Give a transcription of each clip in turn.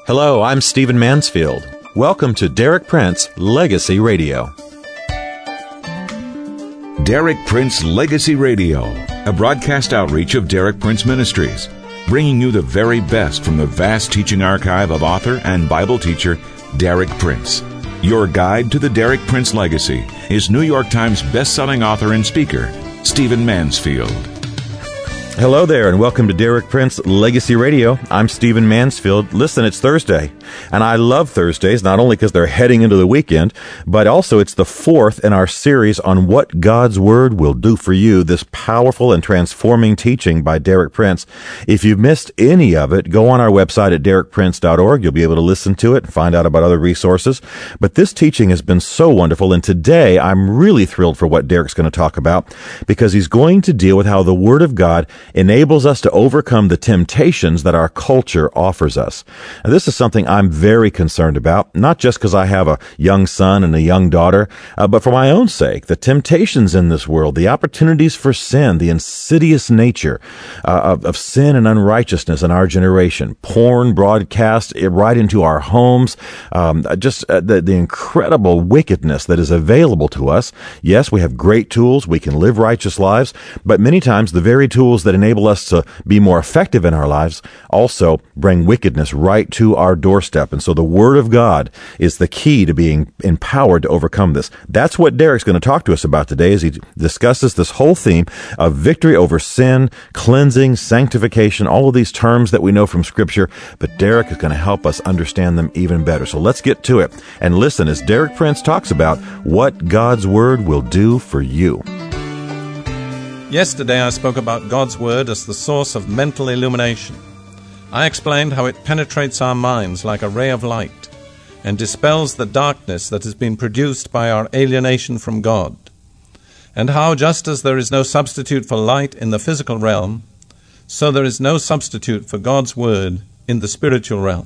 Hello, I'm Stephen Mansfield. Welcome to Derek Prince Legacy Radio. Derek Prince Legacy Radio, a broadcast outreach of Derek Prince Ministries, bringing you the very best from the vast teaching archive of author and Bible teacher Derek Prince. Your guide to the Derek Prince legacy is New York Times best-selling author and speaker, Stephen Mansfield. Hello there, and welcome to Derek Prince Legacy Radio. I'm Stephen Mansfield. Listen, it's Thursday, and I love Thursdays, not only because they're heading into the weekend, but also it's the fourth in our series on what God's Word will do for you, this powerful and transforming teaching by Derek Prince. If you've missed any of it, go on our website at derekprince.org. You'll be able to listen to it and find out about other resources. But this teaching has been so wonderful, and today I'm really thrilled for what Derek's going to talk about, because he's going to deal with how the Word of God enables us to overcome the temptations that our culture offers us. Now, this is something I'm very concerned about, not just because I have a young son and a young daughter, but for my own sake. The temptations in this world, the opportunities for sin, the insidious nature of sin and unrighteousness in our generation, porn broadcast right into our homes, the incredible wickedness that is available to us. Yes, we have great tools. We can live righteous lives, but many times the very tools that enable us to be more effective in our lives also bring wickedness right to our doorstep. And so the Word of God is the key to being empowered to overcome this. That's what Derek's going to talk to us about today as he discusses this whole theme of victory over sin, cleansing, sanctification, all of these terms that we know from Scripture. But Derek is going to help us understand them even better. So let's get to it and listen as Derek Prince talks about what God's Word will do for you. Yesterday I spoke about God's Word as the source of mental illumination. I explained how it penetrates our minds like a ray of light and dispels the darkness that has been produced by our alienation from God, and how just as there is no substitute for light in the physical realm, so there is no substitute for God's Word in the spiritual realm.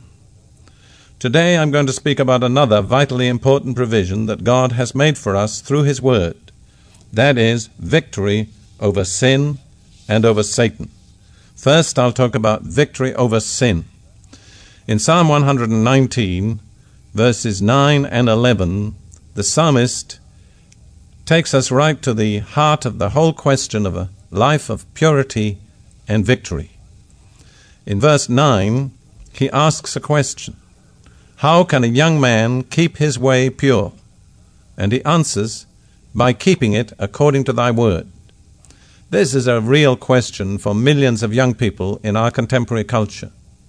Today I'm going to speak about another vitally important provision that God has made for us through His Word. That is victory over sin and over Satan. First, I'll talk about victory over sin. In Psalm 119, verses 9 and 11, the psalmist takes us right to the heart of the whole question of a life of purity and victory. In verse 9, he asks a question: how can a young man keep his way pure? And he answers, by keeping it according to thy word. This is a real question for millions of young people in our contemporary culture.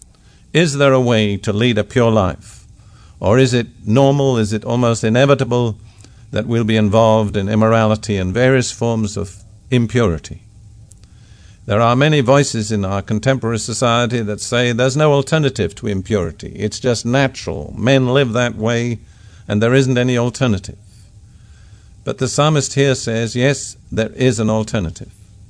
Is there a way to lead a pure life? Or is it normal, is it almost inevitable that we'll be involved in immorality and various forms of impurity? There are many voices in our contemporary society that say there's no alternative to impurity. It's just natural. Men live that way, and there isn't any alternative. But the psalmist here says, yes, there is an alternative.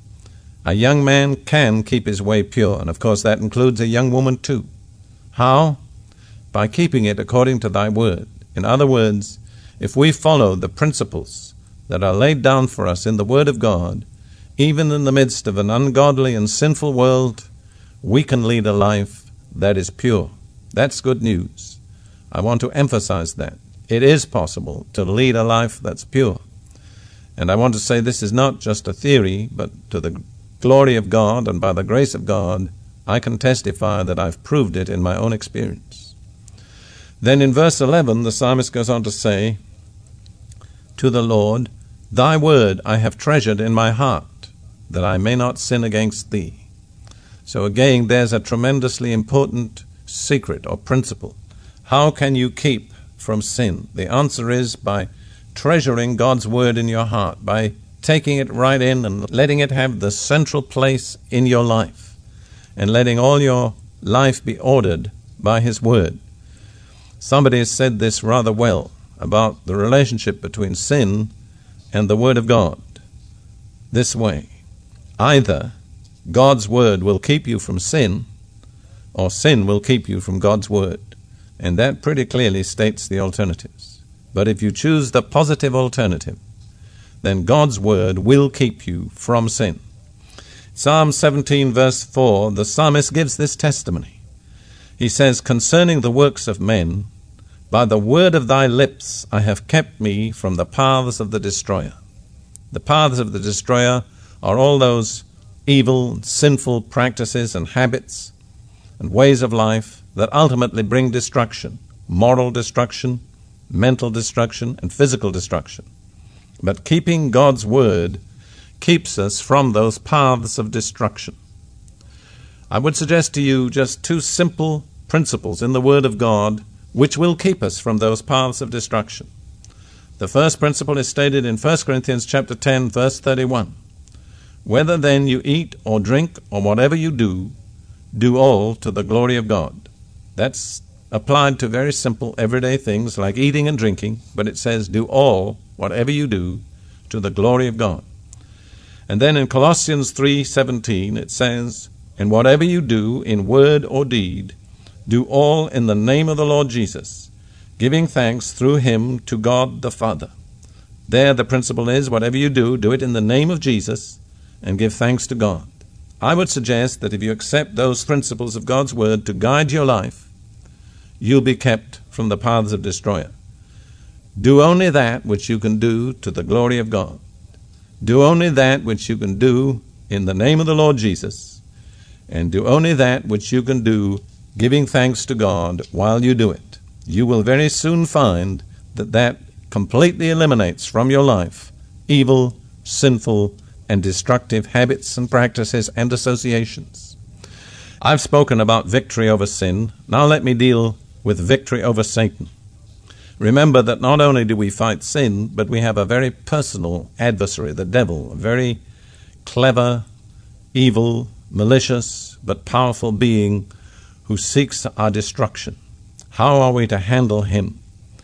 A young man can keep his way pure, and of course that includes a young woman too. How? By keeping it according to thy word. In other words, if we follow the principles that are laid down for us in the Word of God, even in the midst of an ungodly and sinful world, we can lead a life that is pure. That's good news. I want to emphasize that. It is possible to lead a life that's pure. And I want to say this is not just a theory, but to the glory of God and by the grace of God, I can testify that I've proved it in my own experience. Then in verse 11, the psalmist goes on to say, to the Lord, thy word I have treasured in my heart, that I may not sin against thee. So again, there's a tremendously important secret or principle. How can you keep from sin? The answer is by treasuring God's word in your heart, by taking it right in and letting it have the central place in your life, and letting all your life be ordered by His Word. Somebody has said this rather well about the relationship between sin and the Word of God. This way: either God's Word will keep you from sin, or sin will keep you from God's Word. And that pretty clearly states the alternatives. But if you choose the positive alternative, then God's Word will keep you from sin. Psalm 17 verse 4, the psalmist gives this testimony. He says, concerning the works of men, by the word of thy lips I have kept me from the paths of the destroyer. The paths of the destroyer are all those evil, sinful practices and habits and ways of life that ultimately bring destruction, moral destruction, mental destruction, and physical destruction. But keeping God's word keeps us from those paths of destruction. I would suggest to you just two simple principles in the word of God which will keep us from those paths of destruction. The first principle is stated in 1 Corinthians chapter 10, verse 31. Whether then you eat or drink or whatever you do, do all to the glory of God. That's applied to very simple everyday things like eating and drinking, but it says do all, whatever you do, to the glory of God. And then in Colossians 3:17 it says, and whatever you do in word or deed, do all in the name of the Lord Jesus, giving thanks through him to God the Father. There the principle is, whatever you do, do it in the name of Jesus and give thanks to God. I would suggest that if you accept those principles of God's word to guide your life, you'll be kept from the paths of destroyer. Do only that which you can do to the glory of God. Do only that which you can do in the name of the Lord Jesus, and do only that which you can do giving thanks to God while you do it. You will very soon find that that completely eliminates from your life evil, sinful, and destructive habits and practices and associations. I've spoken about victory over sin. Now let me deal with victory over Satan. Remember that not only do we fight sin, but we have a very personal adversary, the devil, a very clever, evil, malicious, but powerful being who seeks our destruction. How are we to handle him?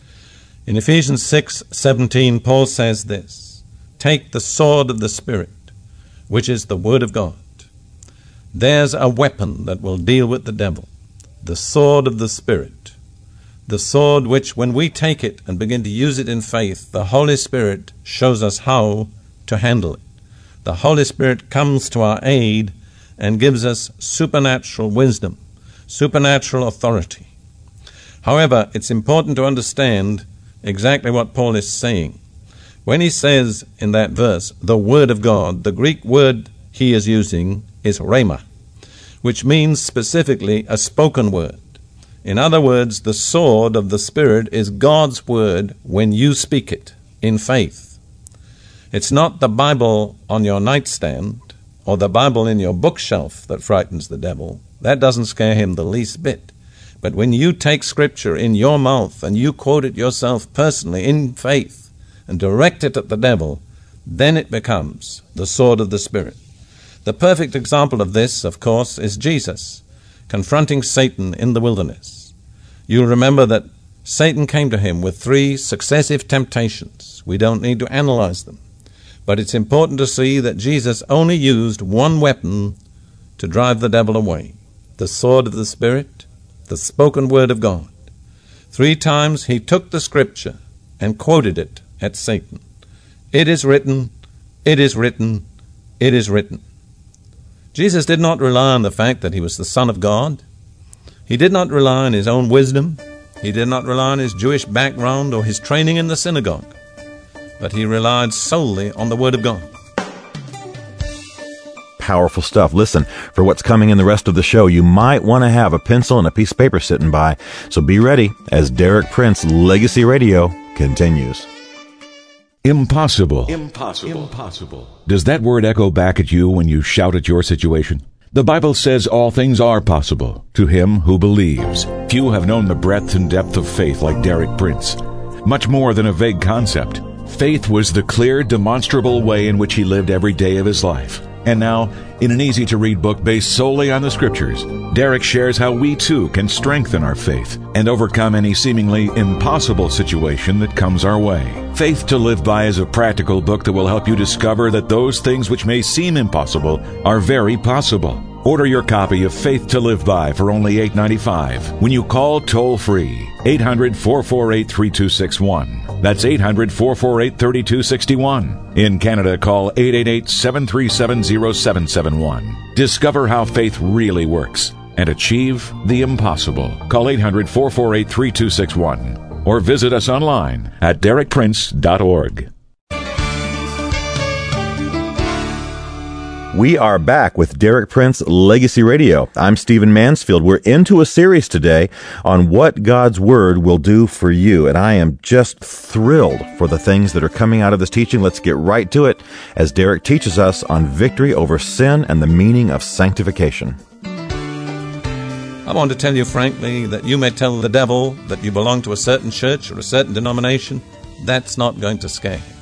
In Ephesians 6:17, Paul says this, take the sword of the Spirit, which is the Word of God. There's a weapon that will deal with the devil, the sword of the Spirit, the sword which, when we take it and begin to use it in faith, the Holy Spirit shows us how to handle it. The Holy Spirit comes to our aid and gives us supernatural wisdom, supernatural authority. However, it's important to understand exactly what Paul is saying. When he says in that verse, the Word of God, the Greek word he is using is rhema, which means specifically a spoken word. In other words, the sword of the Spirit is God's word when you speak it in faith. It's not the Bible on your nightstand or the Bible in your bookshelf that frightens the devil. That doesn't scare him the least bit. But when you take Scripture in your mouth and you quote it yourself personally in faith and direct it at the devil, then it becomes the sword of the Spirit. The perfect example of this, of course, is Jesus confronting Satan in the wilderness. You'll remember that Satan came to him with 3 successive temptations. We don't need to analyze them. But it's important to see that Jesus only used one weapon to drive the devil away, the sword of the Spirit, the spoken word of God. 3 times he took the Scripture and quoted it at Satan. It is written, it is written, it is written. Jesus did not rely on the fact that he was the Son of God. He did not rely on his own wisdom. He did not rely on his Jewish background or his training in the synagogue. But he relied solely on the Word of God. Powerful stuff. Listen, for what's coming in the rest of the show, you might want to have a pencil and a piece of paper sitting by. So be ready as Derek Prince Legacy Radio continues. Impossible. Does that word echo back at you when you shout at your situation? The Bible says all things are possible to him who believes. Few have known the breadth and depth of faith like Derek Prince. Much more than a vague concept, faith was the clear, demonstrable way in which he lived every day of his life. And now, in an easy-to-read book based solely on the Scriptures, Derek shares how we too can strengthen our faith and overcome any seemingly impossible situation that comes our way. Faith to Live By is a practical book that will help you discover that those things which may seem impossible are very possible. Order your copy of Faith to Live By for only $8.95 when you call toll-free 800-448-3261. That's 800-448-3261. In Canada, call 888-737-0771. Discover how faith really works and achieve the impossible. Call 800-448-3261 or visit us online at DerekPrince.org. We are back with Derek Prince Legacy Radio. I'm Stephen Mansfield. We're into a series today on what God's Word will do for you, and I am just thrilled for the things that are coming out of this teaching. Let's get right to it as Derek teaches us on victory over sin and the meaning of sanctification. I want to tell you frankly that you may tell the devil that you belong to a certain church or a certain denomination. That's not going to scare him.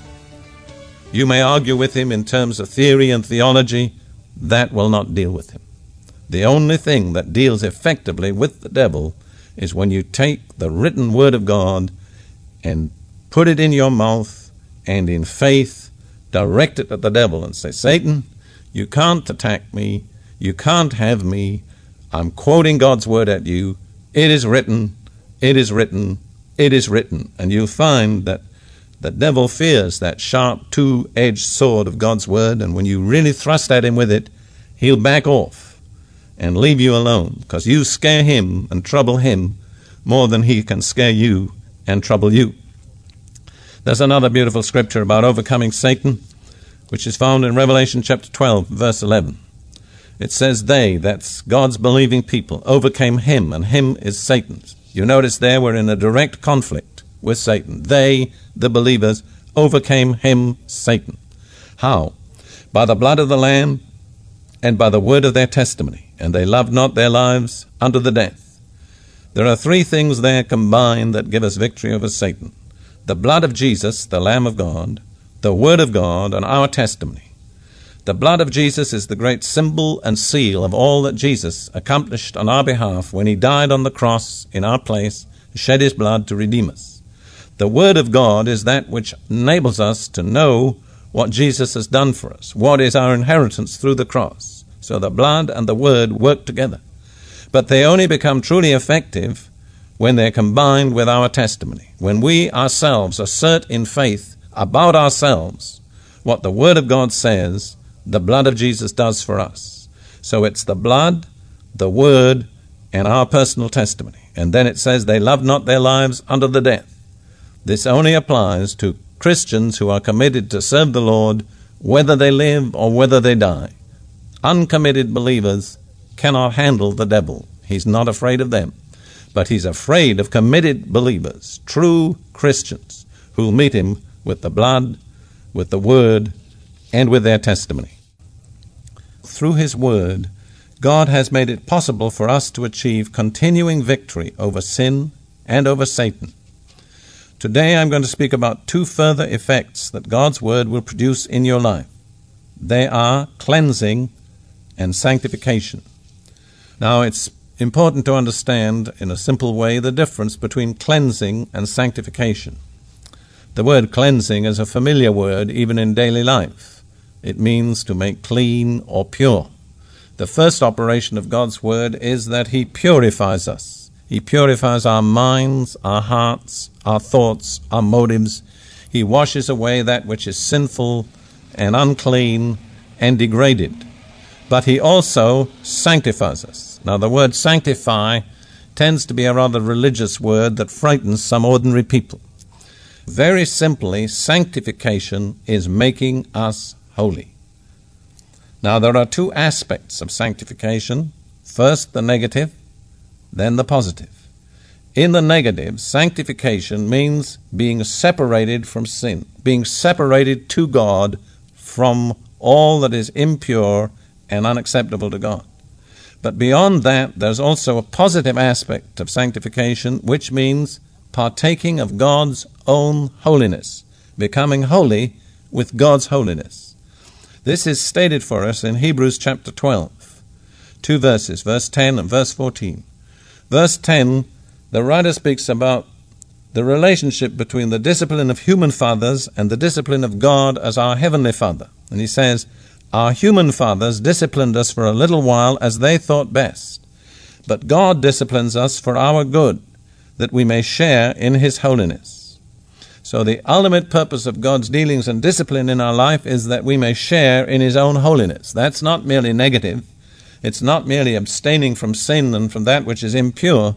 You may argue with him in terms of theory and theology. That will not deal with him. The only thing that deals effectively with the devil is when you take the written Word of God and put it in your mouth and in faith direct it at the devil and say, Satan, you can't attack me. You can't have me. I'm quoting God's Word at you. It is written. It is written. It is written. And you'll find that the devil fears that sharp, two-edged sword of God's Word, and when you really thrust at him with it, he'll back off and leave you alone, because you scare him and trouble him more than he can scare you and trouble you. There's another beautiful scripture about overcoming Satan, which is found in Revelation chapter 12, verse 11. It says they, that's God's believing people, overcame him, and him is Satan's. You notice there we're in a direct conflict with Satan. They, the believers, overcame him, Satan. How? By the blood of the Lamb and by the word of their testimony, and they loved not their lives unto the death. There are three things there combined that give us victory over Satan: the blood of Jesus, the Lamb of God, the word of God, and our testimony. The blood of Jesus is the great symbol and seal of all that Jesus accomplished on our behalf when he died on the cross in our place, shed his blood to redeem us. The Word of God is that which enables us to know what Jesus has done for us, what is our inheritance through the cross. So the blood and the Word work together. But they only become truly effective when they're combined with our testimony, when we ourselves assert in faith about ourselves what the Word of God says the blood of Jesus does for us. So it's the blood, the Word, and our personal testimony. And then it says they loved not their lives unto the death. This only applies to Christians who are committed to serve the Lord, whether they live or whether they die. Uncommitted believers cannot handle the devil. He's not afraid of them. But he's afraid of committed believers, true Christians, who'll meet him with the blood, with the Word, and with their testimony. Through his Word, God has made it possible for us to achieve continuing victory over sin and over Satan. Today I'm going to speak about two further effects that God's Word will produce in your life. They are cleansing and sanctification. Now it's important to understand in a simple way the difference between cleansing and sanctification. The word cleansing is a familiar word even in daily life. It means to make clean or pure. The first operation of God's Word is that he purifies us. He purifies our minds, our hearts, our thoughts, our motives. He washes away that which is sinful and unclean and degraded. But he also sanctifies us. Now, the word sanctify tends to be a rather religious word that frightens some ordinary people. Very simply, sanctification is making us holy. Now, there are two aspects of sanctification. First, the negative, then the positive. In the negative, sanctification means being separated from sin, being separated to God from all that is impure and unacceptable to God. But beyond that, there's also a positive aspect of sanctification, which means partaking of God's own holiness, becoming holy with God's holiness. This is stated for us in Hebrews chapter 12, two verses, verse 10 and verse 14. Verse 10, the writer speaks about the relationship between the discipline of human fathers and the discipline of God as our heavenly Father. And he says, our human fathers disciplined us for a little while as they thought best. But God disciplines us for our good, that we may share in his holiness. So the ultimate purpose of God's dealings and discipline in our life is that we may share in his own holiness. That's not merely negative. It's not merely abstaining from sin and from that which is impure,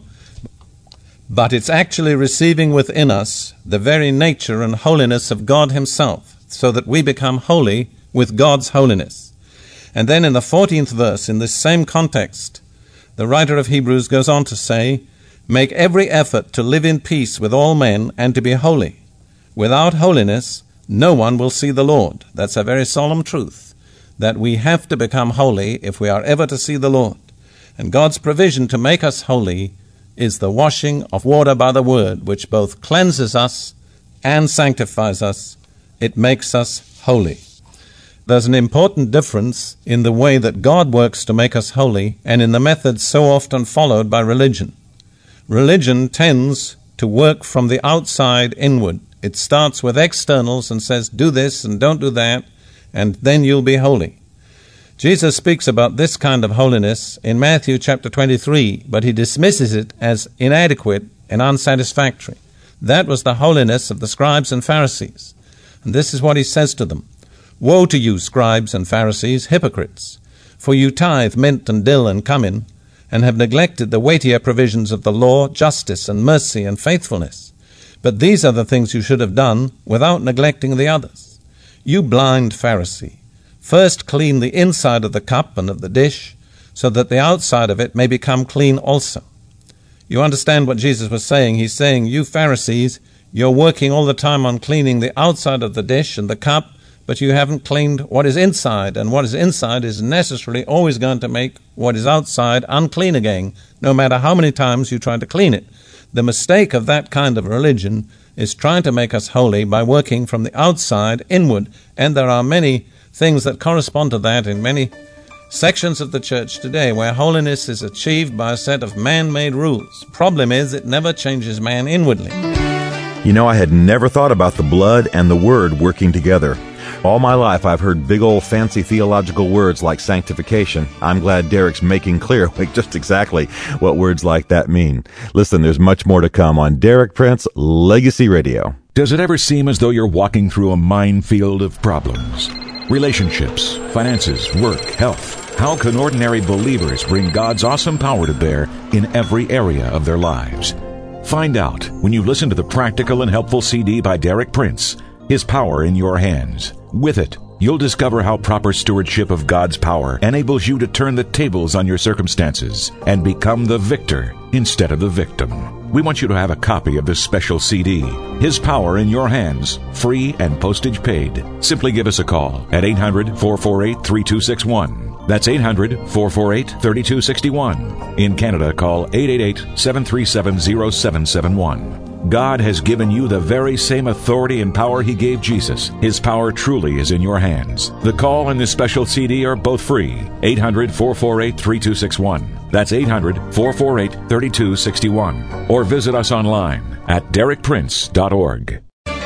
but it's actually receiving within us the very nature and holiness of God himself, so that we become holy with God's holiness. And then in the 14th verse, in this same context, the writer of Hebrews goes on to say, "Make every effort to live in peace with all men and to be holy. Without holiness, no one will see the Lord." That's a very solemn truth, that we have to become holy if we are ever to see the Lord. And God's provision to make us holy is the washing of water by the Word, which both cleanses us and sanctifies us. It makes us holy. There's an important difference in the way that God works to make us holy and in the methods so often followed by religion. Religion tends to work from the outside inward. It starts with externals and says, do this and don't do that, and then you'll be holy. Jesus speaks about this kind of holiness in Matthew chapter 23, but he dismisses it as inadequate and unsatisfactory. That was the holiness of the scribes and Pharisees. And this is what he says to them. "Woe to you, scribes and Pharisees, hypocrites! For you tithe mint and dill and cumin, and have neglected the weightier provisions of the law, justice and mercy and faithfulness. But these are the things you should have done without neglecting the others. You blind Pharisee, first clean the inside of the cup and of the dish, so that the outside of it may become clean also." You understand what Jesus was saying. He's saying, you Pharisees, you're working all the time on cleaning the outside of the dish and the cup, but you haven't cleaned what is inside, and what is inside is necessarily always going to make what is outside unclean again, no matter how many times you try to clean it. The mistake of that kind of religion is trying to make us holy by working from the outside inward, and there are many things that correspond to that in many sections of the church today, where holiness is achieved by a set of man-made rules. Problem is, it never changes man inwardly. You know, I had never thought about the blood and the Word working together. All my life, I've heard big old fancy theological words like sanctification. I'm glad Derek's making clear just exactly what words like that mean. Listen, there's much more to come on Derek Prince Legacy Radio. Does it ever seem as though you're walking through a minefield of problems? Relationships, finances, work, health. How can ordinary believers bring God's awesome power to bear in every area of their lives? Find out when you listen to the practical and helpful CD by Derek Prince, His Power in Your Hands. With it, you'll discover how proper stewardship of God's power enables you to turn the tables on your circumstances and become the victor instead of the victim. We want you to have a copy of this special CD, His Power in Your Hands, free and postage paid. Simply give us a call at 800-448-3261. That's 800-448-3261. In Canada, call 888-737-0771. God has given you the very same authority and power He gave Jesus. His power truly is in your hands. The call and this special CD are both free. 800-448-3261. That's 800-448-3261. Or visit us online at derekprince.org.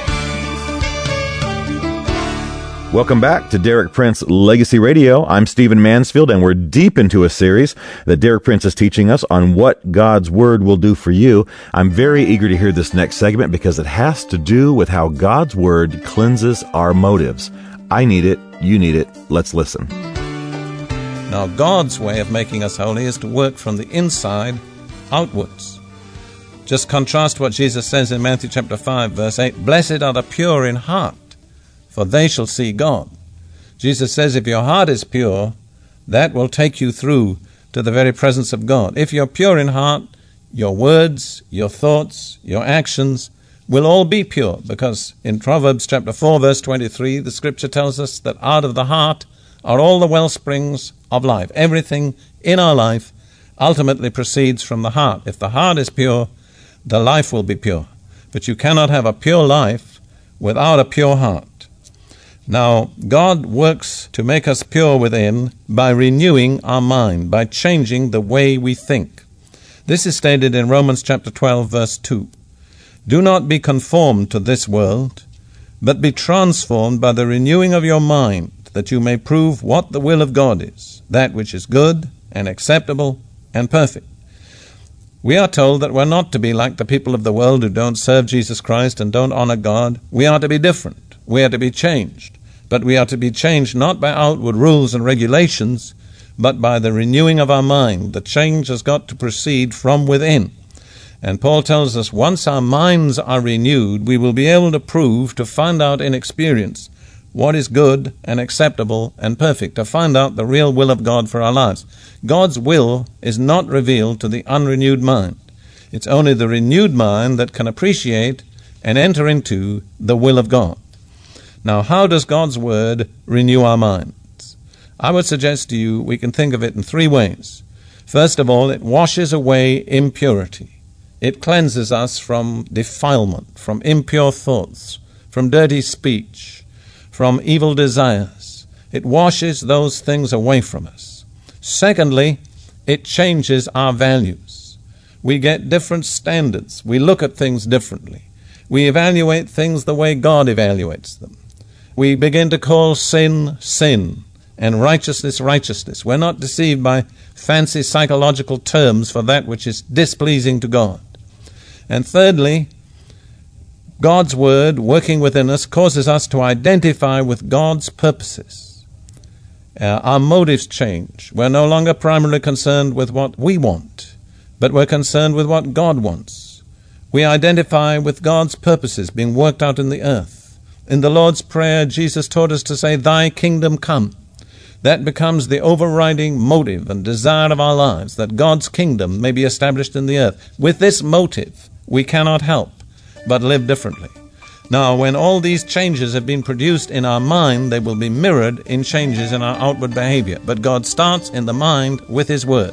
Welcome back to Derek Prince Legacy Radio. I'm Stephen Mansfield, and we're deep into a series that Derek Prince is teaching us on what God's Word will do for you. I'm very eager to hear this next segment because it has to do with how God's Word cleanses our motives. I need it. You need it. Let's listen. Now, God's way of making us holy is to work from the inside outwards. Just contrast what Jesus says in Matthew chapter 5, verse 8. Blessed are the pure in heart, for they shall see God. Jesus says if your heart is pure, that will take you through to the very presence of God. If you're pure in heart, your words, your thoughts, your actions will all be pure, because in Proverbs chapter 4, verse 23, the scripture tells us that out of the heart are all the well springs of life. Everything in our life ultimately proceeds from the heart. If the heart is pure, the life will be pure. But you cannot have a pure life without a pure heart. Now, God works to make us pure within by renewing our mind, by changing the way we think. This is stated in Romans chapter 12, verse 2. Do not be conformed to this world, but be transformed by the renewing of your mind, that you may prove what the will of God is, that which is good and acceptable and perfect. We are told that we're not to be like the people of the world who don't serve Jesus Christ and don't honor God. We are to be different. We are to be changed. But we are to be changed not by outward rules and regulations, but by the renewing of our mind. The change has got to proceed from within. And Paul tells us once our minds are renewed, we will be able to find out in experience what is good and acceptable and perfect, to find out the real will of God for our lives. God's will is not revealed to the unrenewed mind. It's only the renewed mind that can appreciate and enter into the will of God. Now, how does God's Word renew our minds? I would suggest to you we can think of it in three ways. First of all, it washes away impurity. It cleanses us from defilement, from impure thoughts, from dirty speech, from evil desires. It washes those things away from us. Secondly, it changes our values. We get different standards. We look at things differently. We evaluate things the way God evaluates them. We begin to call sin, sin, and righteousness, righteousness. We're not deceived by fancy psychological terms for that which is displeasing to God. And thirdly, God's Word working within us causes us to identify with God's purposes. Our motives change. We're no longer primarily concerned with what we want, but we're concerned with what God wants. We identify with God's purposes being worked out in the earth. In the Lord's Prayer, Jesus taught us to say, "Thy kingdom come." That becomes the overriding motive and desire of our lives, that God's kingdom may be established in the earth. With this motive, we cannot help but live differently. Now, when all these changes have been produced in our mind, they will be mirrored in changes in our outward behavior. But God starts in the mind with His Word.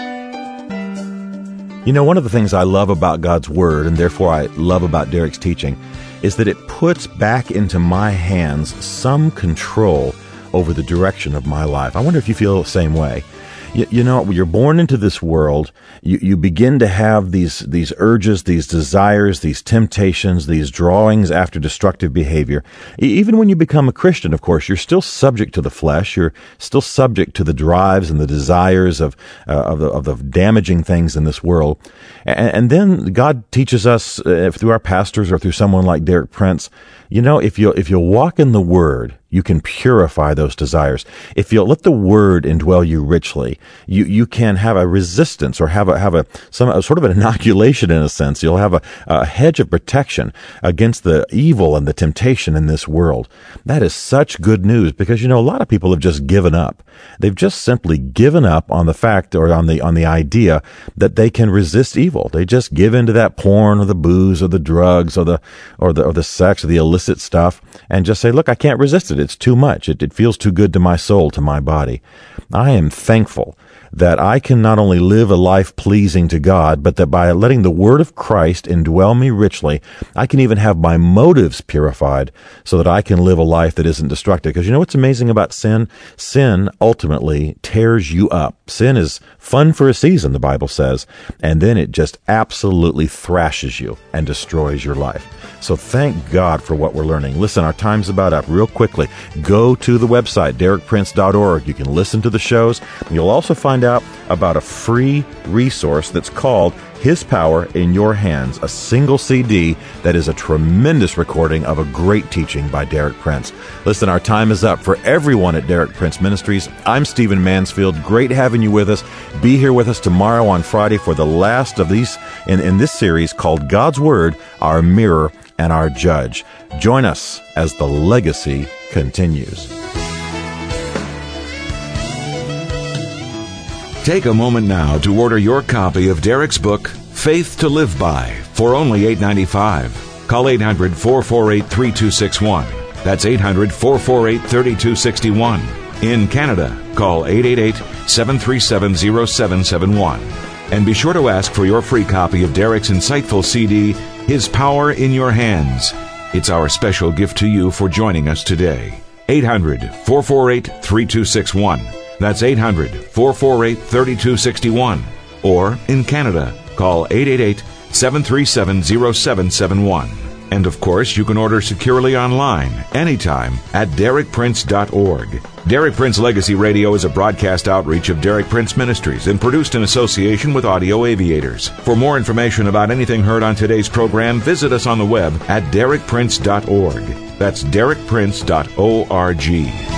You know, one of the things I love about God's Word, and therefore I love about Derek's teaching, is that it puts back into my hands some control over the direction of my life. I wonder if you feel the same way. You know, when you're born into this world, you begin to have these urges, these desires, these temptations, these drawings after destructive behavior. Even when you become a Christian, of course, you're still subject to the flesh. You're still subject to the drives and the desires of the damaging things in this world. And then God teaches us through our pastors or through someone like Derek Prince, you know, if you'll walk in the Word, you can purify those desires. If you'll let the Word indwell you richly, you can have a resistance or have a sort of an inoculation in a sense. You'll have a hedge of protection against the evil and the temptation in this world. That is such good news because, you know, a lot of people have just given up. They've just simply given up on the fact or on the idea that they can resist evil. They just give into that porn or the booze or the drugs or the sex or the illicit stuff and just say, look, I can't resist it. It's too much. It feels too good to my soul, to my body. I am thankful that I can not only live a life pleasing to God, but that by letting the Word of Christ indwell me richly, I can even have my motives purified so that I can live a life that isn't destructive. Because you know what's amazing about sin? Sin ultimately tears you up. Sin is fun for a season, the Bible says, and then it just absolutely thrashes you and destroys your life. So thank God for what we're learning. Listen, our time's about up. Real quickly, go to the website, derekprince.org. You can listen to the shows. You'll also find out about a free resource that's called His Power in Your Hands, a single CD that is a tremendous recording of a great teaching by Derek Prince. Listen, our time is up. For everyone at Derek Prince Ministries, I'm Stephen Mansfield. Great having you with us. Be here with us tomorrow on Friday for the last of these in this series called God's Word, Our Mirror and Our Judge. Join us as the legacy continues. Take a moment now to order your copy of Derek's book, Faith to Live By, for only $8.95. Call 800-448-3261. That's 800-448-3261. In Canada, call 888-737-0771. And be sure to ask for your free copy of Derek's insightful CD, His Power in Your Hands. It's our special gift to you for joining us today. 800-448-3261. That's 800-448-3261. Or in Canada, call 888-737-0771. And of course, you can order securely online anytime at derekprince.org. Derek Prince Legacy Radio is a broadcast outreach of Derek Prince Ministries and produced in association with Audio Aviators. For more information about anything heard on today's program, visit us on the web at derekprince.org. That's derekprince.org.